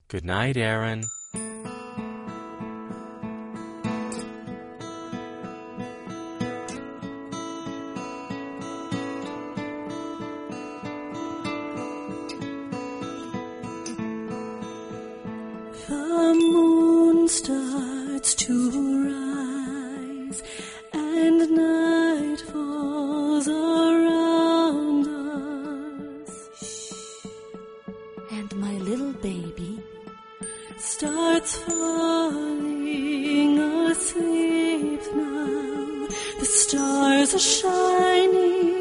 Good night, Aaron. The moon starts to rise and night falls around us. And my little baby starts falling asleep now. The stars are shining